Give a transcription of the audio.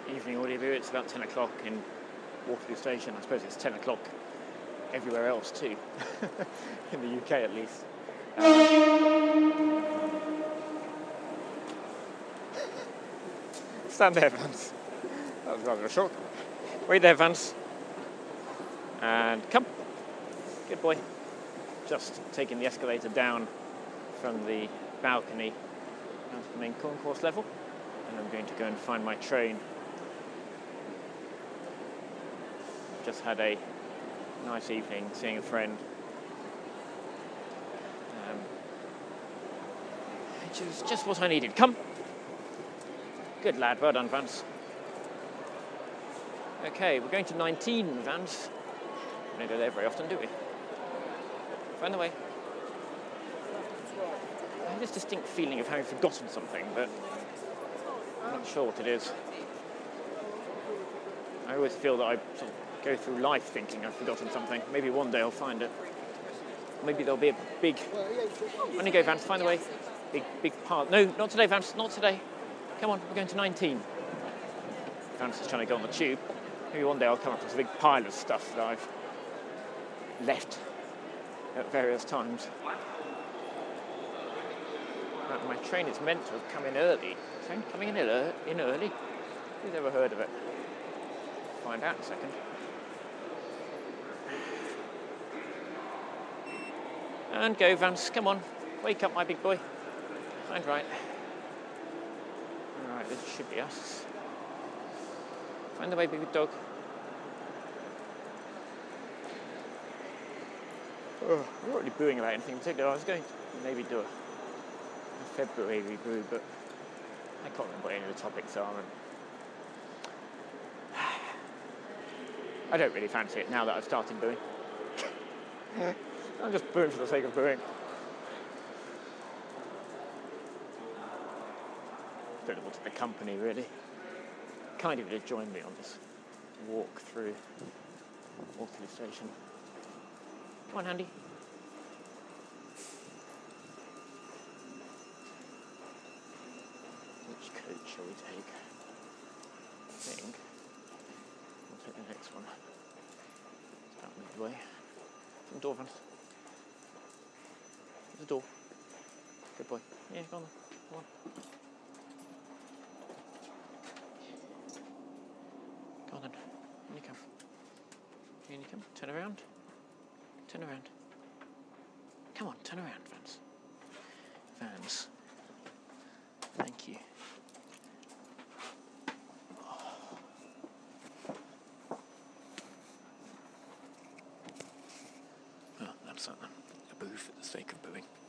evening Audioboo. It's about 10 o'clock in Waterloo Station. I suppose it's 10 o'clock everywhere else too, in the UK at least. Stand there, Vance. That was rather a shock. Wait there, Vance. And come. Good boy. Just taking the escalator down from the balcony down to the main concourse level. And I'm going to go and find my train. I've just had a nice evening seeing a friend. Which is just what I needed. Come. Good lad, well done, Vance. Okay, we're going to 19, Vance. We don't go there very often, do we? Find the way. I have this distinct feeling of having forgotten something, but I'm not sure what it is. I always feel that I sort of go through life thinking I've forgotten something. Maybe one day I'll find it. Maybe there'll be a big... On you go, Vance, find the way. Big part. No, not today, Vance, not today. Come on, we're going to 19. Vance is trying to go on the tube. Maybe one day I'll come across a big pile of stuff that I've left at various times. My train is meant to have come in early. Train coming in early? Who's ever heard of it? Find out in a second. And go, Vance, come on. Wake up, my big boy. Find right. Alright, this should be us. Find the way, big dog. Oh, I'm not really booing about anything in particular. I was going to maybe do a February boo, but I can't remember what any of the topics are. And I don't really fancy it now that I've started booing. I'm just booing for the sake of booing. Don't know what's the company really. Kind of to join me on this walk through Waterloo Station. Come on, Andy. Which coach shall we take? I think we'll take the next one. It's about midway. From the door, Vance. There's the door. Good boy. Yeah, go on then. Come on. Go on then. In you come. In you come. Turn around. Turn around. Come on, turn around, Vance. Vance. Thank you. Oh, that's that then. A boo for the sake of booing.